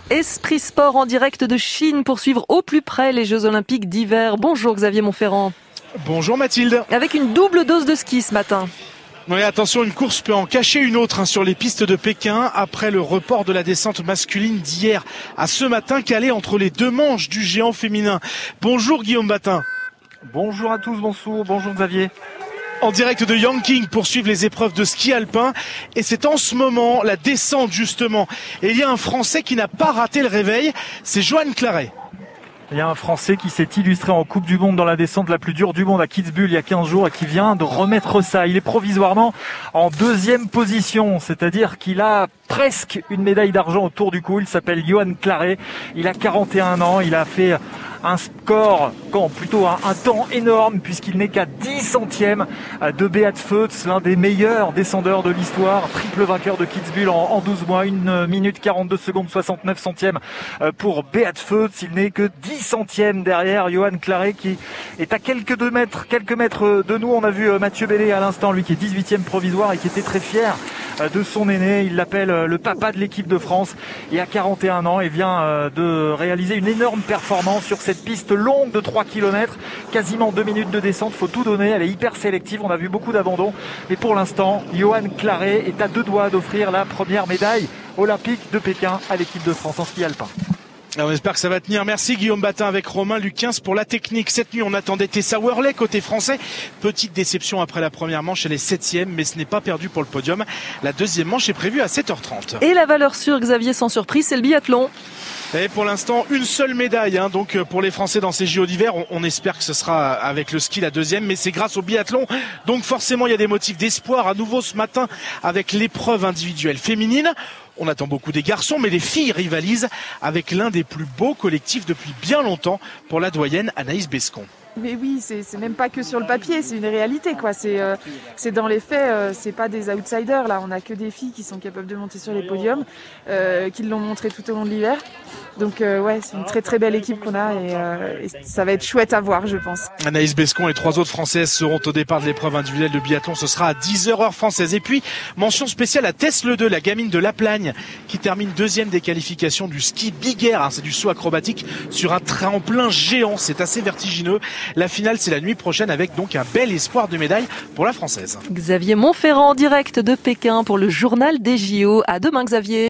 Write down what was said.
Esprit Sport en direct de Chine pour suivre au plus près les Jeux Olympiques d'hiver. Bonjour Xavier Montferrand. Bonjour Mathilde. Avec une double dose de ski ce matin. Oui, attention, une course peut en cacher une autre sur les pistes de Pékin après le report de la descente masculine d'hier à ce matin calé entre les deux manches du géant féminin. Bonjour Guillaume Batin. Bonjour à tous, bonjour Xavier. En direct de Yanqing pour suivre les épreuves de ski alpin et c'est en ce moment la descente justement. Et il y a un Français qui n'a pas raté le réveil, c'est Johan Claret. Il y a un Français qui s'est illustré en Coupe du Monde dans la descente la plus dure du monde à Kitzbühel il y a 15 jours et qui vient de remettre ça. Il est provisoirement en deuxième position, c'est-à-dire qu'il a presque une médaille d'argent autour du cou. Il s'appelle Johan Claret, il a 41 ans, il a fait un score, plutôt un temps énorme puisqu'il n'est qu'à 10 centièmes de Beat Feuz, l'un des meilleurs descendeurs de l'histoire, triple vainqueur de Kitzbühel en 12 mois, 1 minute 42 secondes 69 centièmes pour Beat Feuz. Il n'est que 10 centièmes derrière Johan Claret qui est à quelques mètres de nous. On a vu Mathieu Bellé à l'instant, lui qui est 18e provisoire et qui était très fier de son aîné. Il l'appelle le papa de l'équipe de France et à 41 ans, il vient de réaliser une énorme performance sur cette piste longue de 3 km, quasiment 2 minutes de descente, faut tout donner, elle est hyper sélective, on a vu beaucoup d'abandon, mais pour l'instant, Johan Claret est à 2 doigts d'offrir la première médaille olympique de Pékin à l'équipe de France en ski alpin. On espère que ça va tenir. Merci Guillaume Batin avec Romain Luquins pour la technique. Cette nuit, on attendait Tessa Worley côté français. Petite déception après la première manche, elle est 7e, mais ce n'est pas perdu pour le podium. La deuxième manche est prévue à 7h30. Et la valeur sûre, Xavier, sans surprise, c'est le biathlon. Et pour l'instant, une seule médaille donc pour les Français dans ces JO d'hiver. On espère que ce sera avec le ski la deuxième, mais c'est grâce au biathlon. Donc forcément, il y a des motifs d'espoir à nouveau ce matin avec l'épreuve individuelle féminine. On attend beaucoup des garçons, mais les filles rivalisent avec l'un des plus beaux collectifs depuis bien longtemps pour la doyenne Anaïs Bescon. Mais oui, c'est même pas que sur le papier, c'est une réalité quoi. C'est dans les faits, c'est pas des outsiders là. On a que des filles qui sont capables de monter sur les podiums, qui l'ont montré tout au long de l'hiver. Donc ouais, c'est une très très belle équipe qu'on a et ça va être chouette à voir, je pense. Anaïs Bescon et 3 autres Françaises seront au départ de l'épreuve individuelle de biathlon. Ce sera à 10h heure française. Et puis mention spéciale à Tess Le Deux, la gamine de La Plagne, qui termine deuxième des qualifications du ski Big Air. C'est du saut acrobatique sur un tremplin géant. C'est assez vertigineux. La finale, c'est la nuit prochaine avec donc un bel espoir de médaille pour la Française. Xavier Montferrand en direct de Pékin pour le journal des JO. À demain Xavier.